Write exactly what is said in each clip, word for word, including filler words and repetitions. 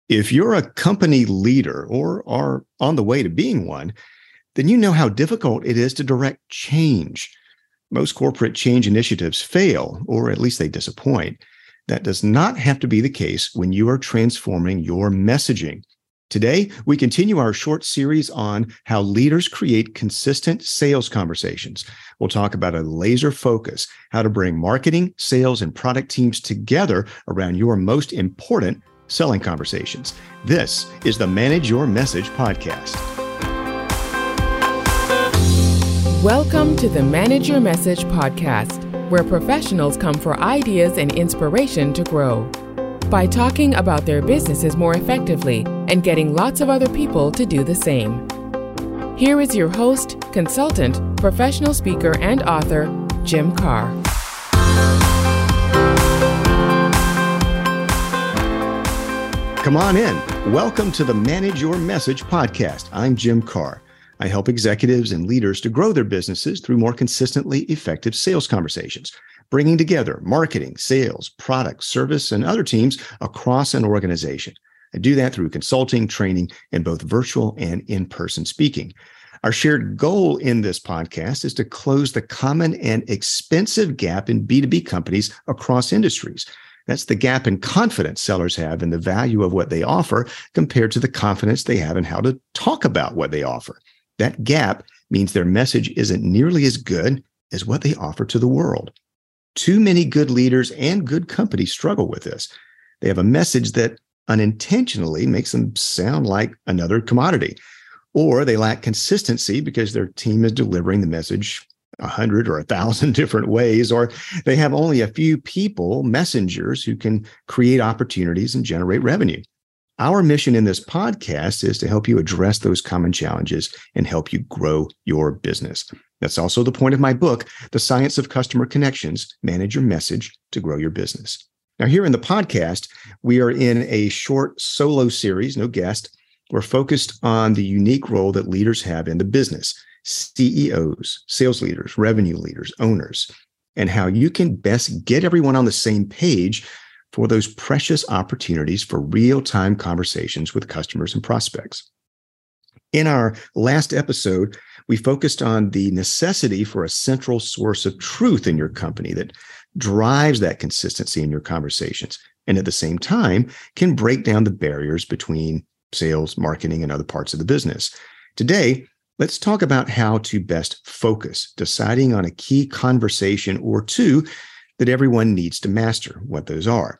If you're a company leader or are on the way to being one, then you know how difficult it is to direct change. Most corporate change initiatives fail, or at least they disappoint. That does not have to be the case when you are transforming your messaging. Today, we continue our short series on how leaders create consistent sales conversations. We'll talk about a laser focus, how to bring marketing, sales, and product teams together around your most important selling conversations. This is the Manage Your Message podcast. Welcome to the Manage Your Message podcast, where professionals come for ideas and inspiration to grow by talking about their businesses more effectively and getting lots of other people to do the same. Here is your host, consultant, professional speaker, and author, Jim Carr. Come on in. Welcome to the Manage Your Message podcast. I'm Jim Carr. I help executives and leaders to grow their businesses through more consistently effective sales conversations, bringing together marketing, sales, product, service, and other teams across an organization. I do that through consulting, training, and both virtual and in-person speaking. Our shared goal in this podcast is to close the common and expensive gap in B two B companies across industries. That's the gap in confidence sellers have in the value of what they offer compared to the confidence they have in how to talk about what they offer. That gap means their message isn't nearly as good as what they offer to the world. Too many good leaders and good companies struggle with this. They have a message that unintentionally makes them sound like another commodity, or they lack consistency because their team is delivering the message a hundred or a thousand different ways, or they have only a few people, messengers, who can create opportunities and generate revenue. Our mission in this podcast is to help you address those common challenges and help you grow your business. That's also the point of my book, The Science of Customer Connections, Manage Your Message to Grow Your Business. Now, here in the podcast, we are in a short solo series, no guest. We're focused on the unique role that leaders have in the business. C E Os, sales leaders, revenue leaders, owners, and how you can best get everyone on the same page for those precious opportunities for real-time conversations with customers and prospects. In our last episode, we focused on the necessity for a central source of truth in your company that drives that consistency in your conversations, and at the same time can break down the barriers between sales, marketing, and other parts of the business. Today, let's talk about how to best focus, deciding on a key conversation or two that everyone needs to master, what those are.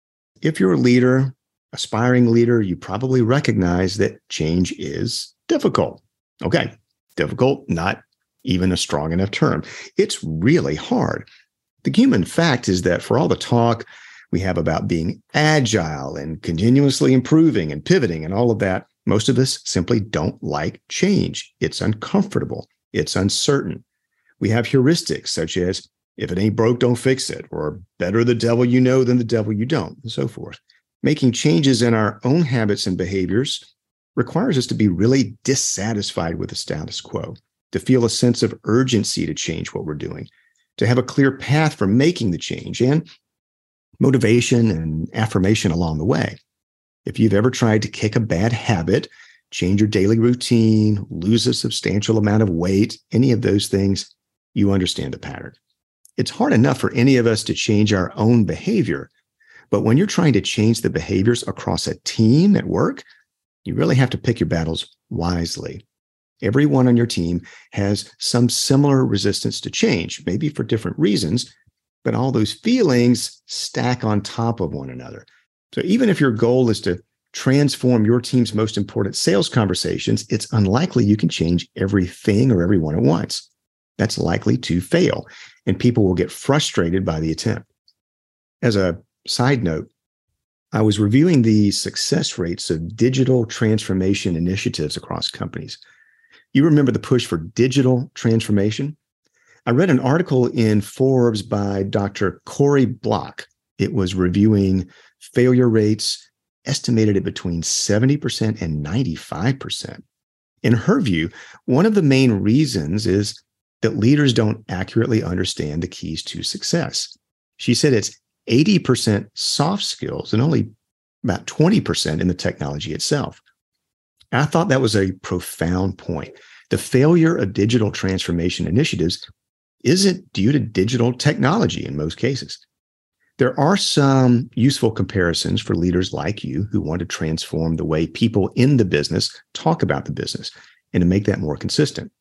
If you're a leader, aspiring leader, you probably recognize that change is difficult. Okay, difficult, not even a strong enough term. It's really hard. The human fact is that for all the talk we have about being agile and continuously improving and pivoting and all of that, most of us simply don't like change. It's uncomfortable. It's uncertain. We have heuristics such as, if it ain't broke, don't fix it, or better the devil you know than the devil you don't, and so forth. Making changes in our own habits and behaviors requires us to be really dissatisfied with the status quo, to feel a sense of urgency to change what we're doing, to have a clear path for making the change, and motivation and affirmation along the way. If you've ever tried to kick a bad habit, change your daily routine, lose a substantial amount of weight, any of those things, you understand the pattern. It's hard enough for any of us to change our own behavior, but when you're trying to change the behaviors across a team at work, you really have to pick your battles wisely. Everyone on your team has some similar resistance to change, maybe for different reasons, but all those feelings stack on top of one another. So even if your goal is to transform your team's most important sales conversations, it's unlikely you can change everything or everyone at once. That's likely to fail, and people will get frustrated by the attempt. As a side note, I was reviewing the success rates of digital transformation initiatives across companies. You remember the push for digital transformation? I read an article in Forbes by Doctor Corey Block. It was reviewing failure rates estimated at between seventy percent and ninety-five percent. In her view, one of the main reasons is that leaders don't accurately understand the keys to success. She said it's eighty percent soft skills and only about twenty percent in the technology itself. I thought that was a profound point. The failure of digital transformation initiatives isn't due to digital technology in most cases. There are some useful comparisons for leaders like you who want to transform the way people in the business talk about the business and to make that more consistent.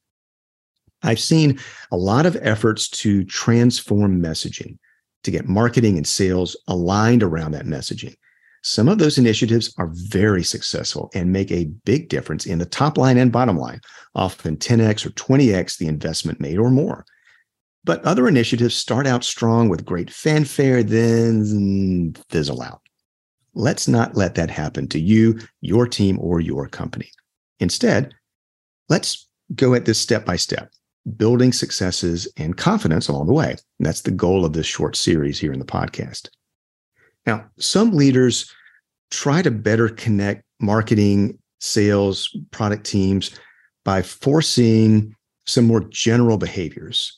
I've seen a lot of efforts to transform messaging, to get marketing and sales aligned around that messaging. Some of those initiatives are very successful and make a big difference in the top line and bottom line, often ten x or twenty x the investment made or more. But other initiatives start out strong with great fanfare, then fizzle out. Let's not let that happen to you, your team, or your company. Instead, let's go at this step by step, building successes and confidence along the way. And that's the goal of this short series here in the podcast. Now, some leaders try to better connect marketing, sales, product teams by forcing some more general behaviors.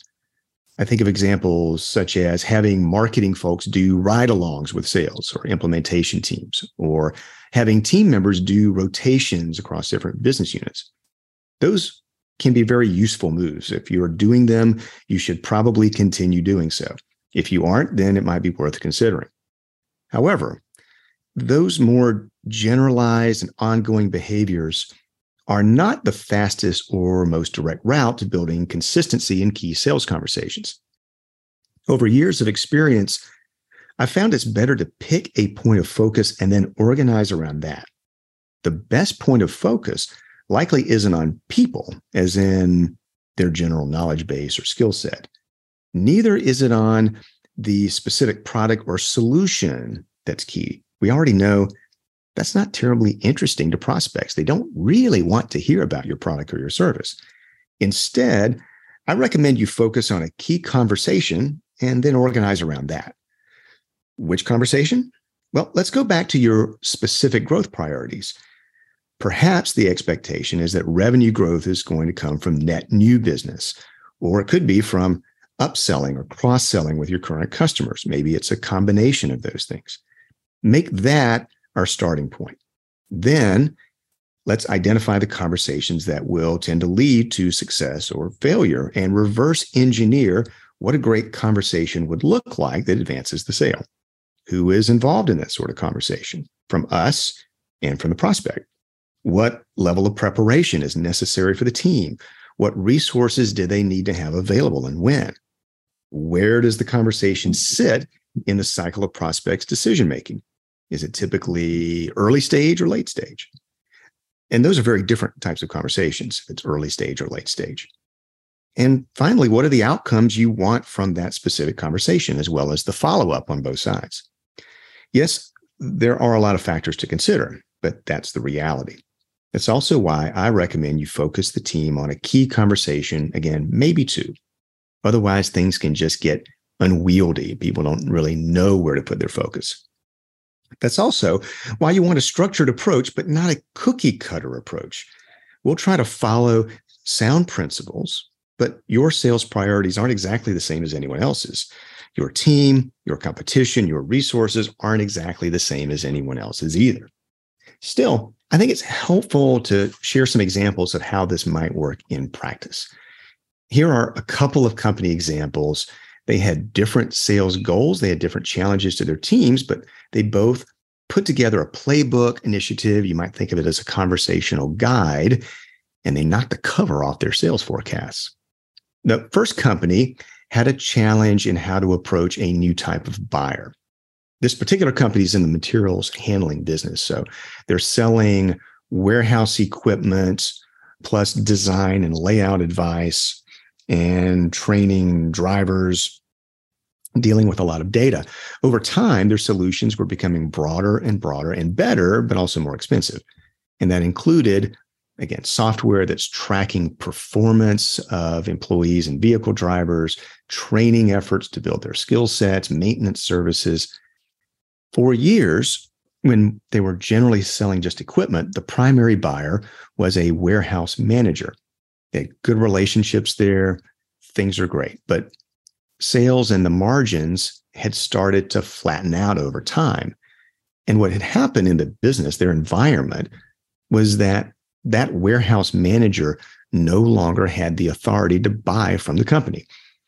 I think of examples such as having marketing folks do ride-alongs with sales or implementation teams, or having team members do rotations across different business units. Those can be very useful moves. If you're doing them, you should probably continue doing so. If you aren't, then it might be worth considering. However, those more generalized and ongoing behaviors are not the fastest or most direct route to building consistency in key sales conversations. Over years of experience, I found it's better to pick a point of focus and then organize around that. The best point of focus likely isn't on people, as in their general knowledge base or skill set. Neither is it on the specific product or solution that's key. We already know that's not terribly interesting to prospects. They don't really want to hear about your product or your service. Instead, I recommend you focus on a key conversation and then organize around that. Which conversation? Well, let's go back to your specific growth priorities. Perhaps the expectation is that revenue growth is going to come from net new business, or it could be from upselling or cross-selling with your current customers. Maybe it's a combination of those things. Make that our starting point. Then let's identify the conversations that will tend to lead to success or failure and reverse engineer what a great conversation would look like that advances the sale. Who is involved in that sort of conversation? From us and from the prospect. What level of preparation is necessary for the team? What resources do they need to have available and when? Where does the conversation sit in the cycle of prospects' decision-making? Is it typically early stage or late stage? And those are very different types of conversations, if it's early stage or late stage. And finally, what are the outcomes you want from that specific conversation, as well as the follow-up on both sides? Yes, there are a lot of factors to consider, but that's the reality. That's also why I recommend you focus the team on a key conversation, again, maybe two. Otherwise, things can just get unwieldy. People don't really know where to put their focus. That's also why you want a structured approach, but not a cookie cutter approach. We'll try to follow sound principles, but your sales priorities aren't exactly the same as anyone else's. Your team, your competition, your resources aren't exactly the same as anyone else's either. Still, I think it's helpful to share some examples of how this might work in practice. Here are a couple of company examples. They had different sales goals. They had different challenges to their teams, but they both put together a playbook initiative. You might think of it as a conversational guide, and they knocked the cover off their sales forecasts. The first company had a challenge in how to approach a new type of buyer. This particular company is in the materials handling business. So they're selling warehouse equipment plus design and layout advice and training drivers, dealing with a lot of data. Over time, their solutions were becoming broader and broader and better, but also more expensive. And that included, again, software that's tracking performance of employees and vehicle drivers, training efforts to build their skill sets, maintenance services. For years, when they were generally selling just equipment, the primary buyer was a warehouse manager. They had good relationships there. Things are great. But sales and the margins had started to flatten out over time. And what had happened in the business, their environment, was that that warehouse manager no longer had the authority to buy from the company.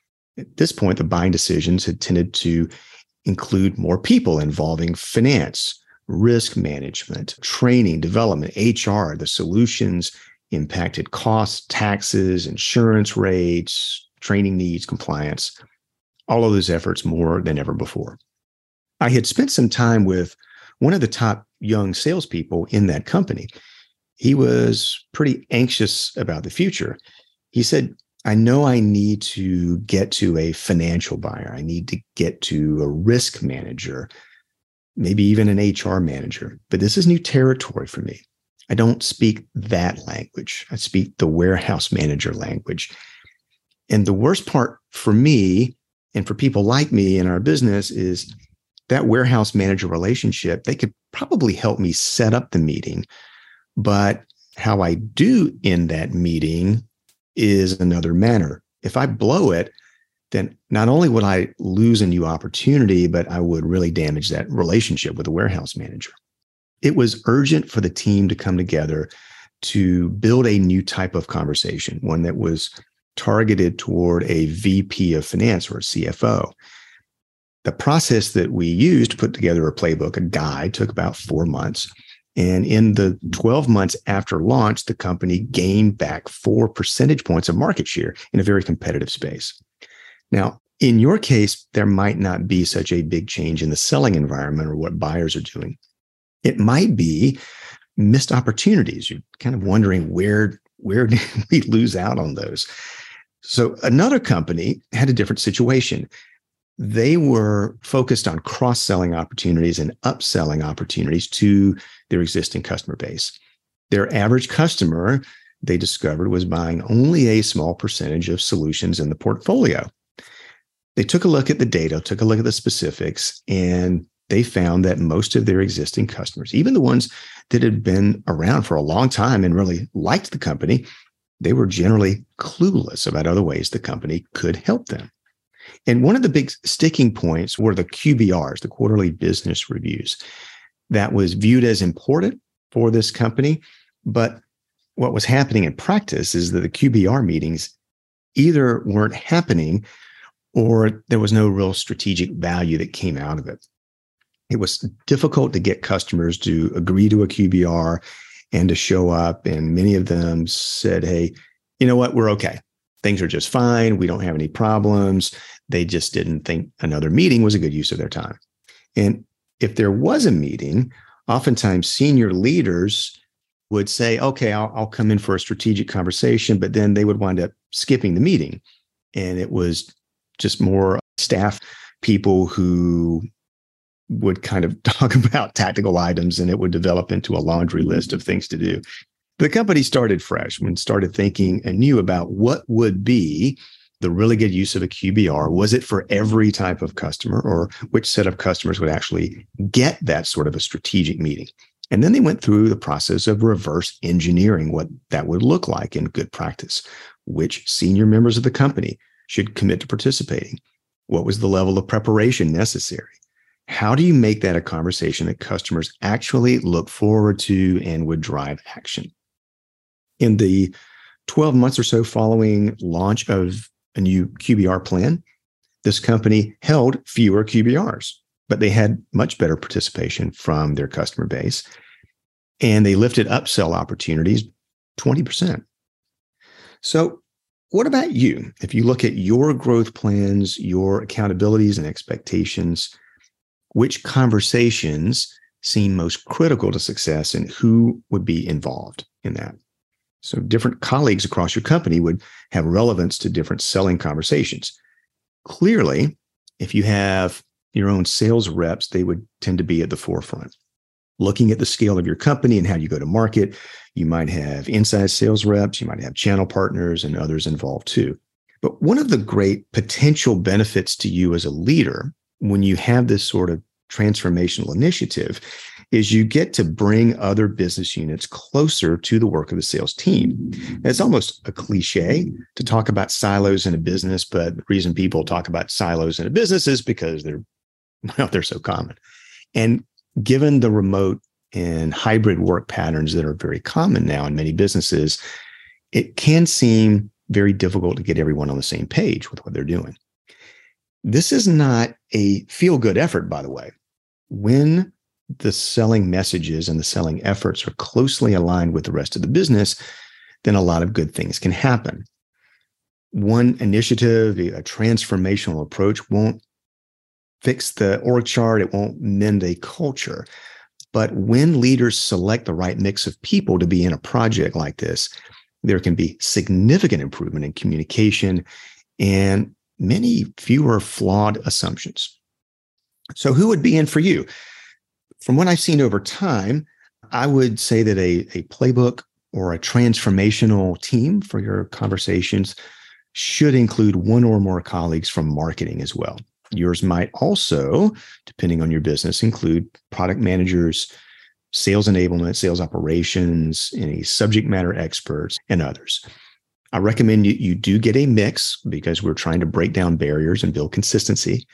At this point, the buying decisions had tended to include more people involving finance, risk management, training, development, H R. The solutions impacted costs, taxes, insurance rates, training needs, compliance, all of those efforts more than ever before. I had spent some time with one of the top young salespeople in that company. He was pretty anxious about the future. He said, I know I need to get to a financial buyer. I need to get to a risk manager, maybe even an H R manager, but this is new territory for me. I don't speak that language. I speak the warehouse manager language. And the worst part for me and for people like me in our business is that warehouse manager relationship. They could probably help me set up the meeting, but how I do in that meeting is another matter. If I blow it, then not only would I lose a new opportunity, but I would really damage that relationship with the warehouse manager. It was urgent for the team to come together to build a new type of conversation, one that was targeted toward a V P of finance or a C F O. The process that we used to put together a playbook, a guide, took about four months. And in the twelve months after launch, the company gained back four percentage points of market share in a very competitive space. Now, in your case, there might not be such a big change in the selling environment or what buyers are doing. It might be missed opportunities. You're kind of wondering where, where did we lose out on those? So another company had a different situation. They were focused on cross-selling opportunities and upselling opportunities to their existing customer base. Their average customer, they discovered, was buying only a small percentage of solutions in the portfolio. They took a look at the data, took a look at the specifics, and they found that most of their existing customers, even the ones that had been around for a long time and really liked the company, they were generally clueless about other ways the company could help them. And one of the big sticking points were the Q B Rs, the quarterly business reviews. That was viewed as important for this company. But what was happening in practice is that the Q B R meetings either weren't happening or there was no real strategic value that came out of it. It was difficult to get customers to agree to a Q B R and to show up. And many of them said, hey, you know what, we're okay. Things are just fine. We don't have any problems. They just didn't think another meeting was a good use of their time. And if there was a meeting, oftentimes senior leaders would say, okay, I'll, I'll come in for a strategic conversation, but then they would wind up skipping the meeting. And it was just more staff people who would kind of talk about tactical items, and it would develop into a laundry list of things to do. The company started fresh and started thinking anew about what would be the really good use of a Q B R. Was it for every type of customer, or which set of customers would actually get that sort of a strategic meeting? And then they went through the process of reverse engineering what that would look like in good practice. Which senior members of the company should commit to participating? What was the level of preparation necessary? How do you make that a conversation that customers actually look forward to and would drive action? In the twelve months or so following launch of a new Q B R plan, this company held fewer Q B Rs, but they had much better participation from their customer base, and they lifted upsell opportunities twenty percent. So what about you? If you look at your growth plans, your accountabilities and expectations, which conversations seem most critical to success and who would be involved in that? So different colleagues across your company would have relevance to different selling conversations. Clearly, if you have your own sales reps, they would tend to be at the forefront. Looking at the scale of your company and how you go to market, you might have inside sales reps, you might have channel partners and others involved too. But one of the great potential benefits to you as a leader when you have this sort of transformational initiative is you get to bring other business units closer to the work of the sales team. It's almost a cliche to talk about silos in a business, but the reason people talk about silos in a business is because they're, well, they're so common. And given the remote and hybrid work patterns that are very common now in many businesses, it can seem very difficult to get everyone on the same page with what they're doing. This is not a feel-good effort, by the way. When the selling messages and the selling efforts are closely aligned with the rest of the business, then a lot of good things can happen. One initiative, a transformational approach, won't fix the org chart. It won't mend a culture. But when leaders select the right mix of people to be in a project like this, there can be significant improvement in communication and many fewer flawed assumptions. So who would be in for you? From what I've seen over time, I would say that a, a playbook or a transformational team for your conversations should include one or more colleagues from marketing as well. Yours might also, depending on your business, include product managers, sales enablement, sales operations, any subject matter experts, and others. I recommend you, you do get a mix because we're trying to break down barriers and build consistency.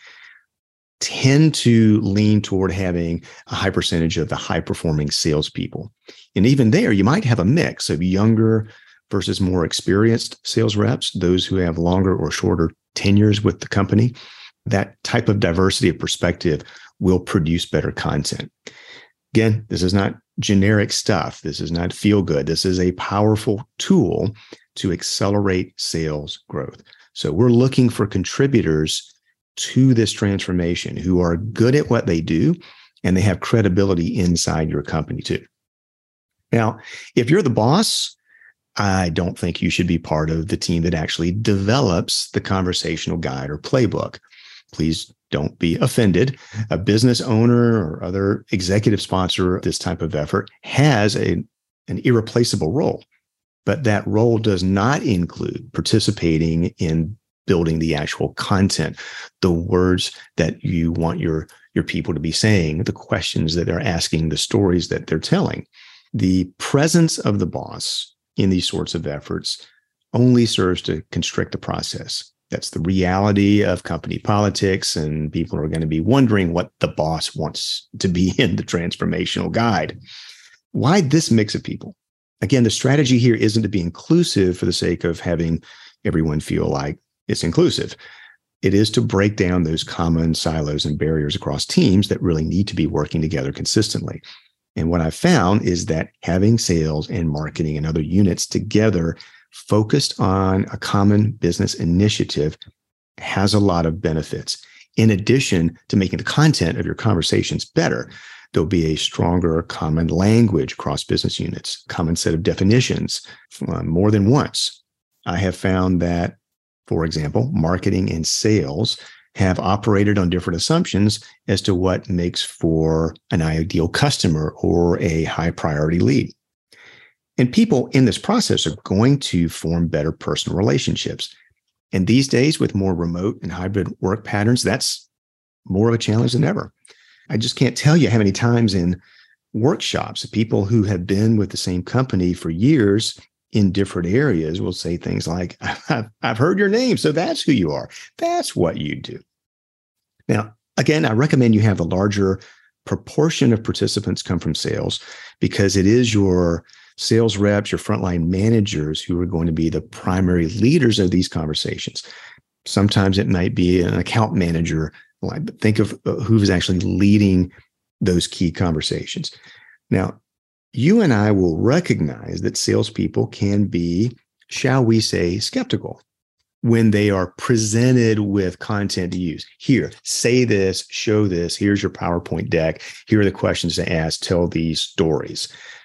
Tend to lean toward having a high percentage of the high-performing salespeople. And even there, you might have a mix of younger versus more experienced sales reps, those who have longer or shorter tenures with the company. That type of diversity of perspective will produce better content. Again, this is not generic stuff. This is not feel good. This is a powerful tool to accelerate sales growth. So we're looking for contributors to this transformation who are good at what they do and they have credibility inside your company too. Now, if you're the boss, I don't think you should be part of the team that actually develops the conversational guide or playbook. Please don't be offended. A business owner or other executive sponsor of this type of effort has a, an irreplaceable role, but that role does not include participating in building the actual content, the words that you want your, your people to be saying, the questions that they're asking, the stories that they're telling. The presence of the boss in these sorts of efforts only serves to constrict the process. That's the reality of company politics, and people are going to be wondering what the boss wants to be in the transformational guide. Why this mix of people? Again, the strategy here isn't to be inclusive for the sake of having everyone feel like it's inclusive. It is to break down those common silos and barriers across teams that really need to be working together consistently. And what I've found is that having sales and marketing and other units together focused on a common business initiative has a lot of benefits. In addition to making the content of your conversations better, there'll be a stronger common language across business units, common set of definitions uh, more than once. I have found that, for example, marketing and sales have operated on different assumptions as to what makes for an ideal customer or a high priority lead. And people in this process are going to form better personal relationships. And these days, with more remote and hybrid work patterns, that's more of a challenge than ever. I just can't tell you how many times in workshops, people who have been with the same company for years in different areas will say things like, I've, I've heard your name, so that's who you are. That's what you do. Now, again, I recommend you have the larger proportion of participants come from sales because it is your sales reps, your frontline managers who are going to be the primary leaders of these conversations. Sometimes it might be an account manager, but think of who's actually leading those key conversations. Now, you and I will recognize that salespeople can be, shall we say, skeptical when they are presented with content to use. Here, say this, show this, here's your PowerPoint deck, here are the questions to ask, tell these stories.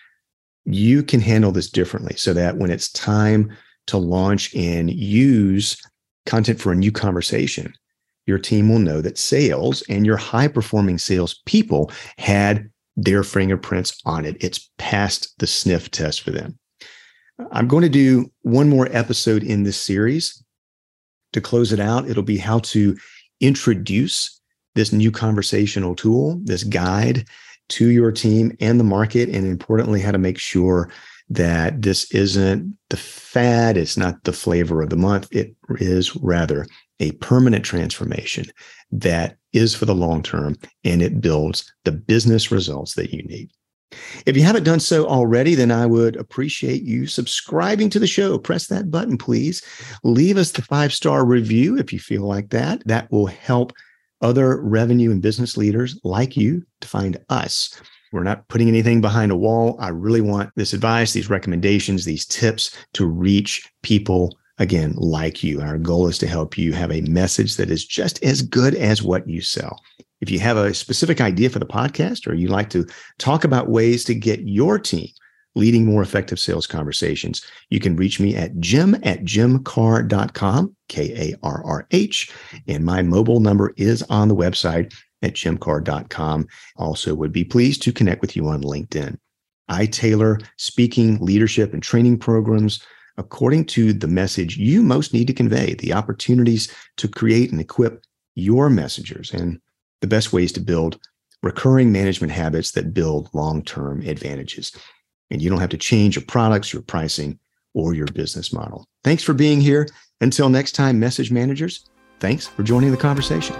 You can handle this differently so that when it's time to launch and use content for a new conversation, your team will know that sales and your high-performing sales people had their fingerprints on it. It's passed the sniff test for them. I'm going to do one more episode in this series. To close it out, it'll be how to introduce this new conversational tool, this guide, to your team and the market, and importantly, how to make sure that this isn't the fad, it's not the flavor of the month. It is rather a permanent transformation that is for the long term, and it builds the business results that you need. If you haven't done so already, then I would appreciate you subscribing to the show. Press that button, please. Leave us the five-star review if you feel like that. That will help other revenue and business leaders like you to find us. We're not putting anything behind a wall. I really want this advice, these recommendations, these tips to reach people, again, like you. Our goal is to help you have a message that is just as good as what you sell. If you have a specific idea for the podcast, or you'd like to talk about ways to get your team leading more effective sales conversations, you can reach me at jim at jim carr dot com, K A R R H. And my mobile number is on the website at jim carr dot com. Also would be pleased to connect with you on LinkedIn. I tailor speaking, leadership, and training programs according to the message you most need to convey, the opportunities to create and equip your messengers, and the best ways to build recurring management habits that build long-term advantages. And you don't have to change your products, your pricing, or your business model. Thanks for being here. Until next time, message managers, thanks for joining the conversation.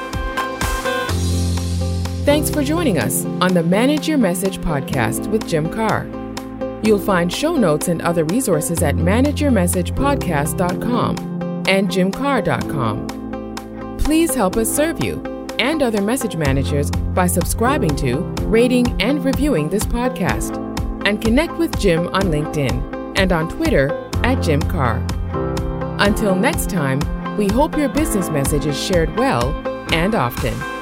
Thanks for joining us on the Manage Your Message podcast with Jim Carr. You'll find show notes and other resources at manage your message podcast dot com and jim carr dot com. Please help us serve you and other message managers by subscribing to, rating, and reviewing this podcast. And connect with Jim on LinkedIn and on Twitter at Jim Carr. Until next time, we hope your business message is shared well and often.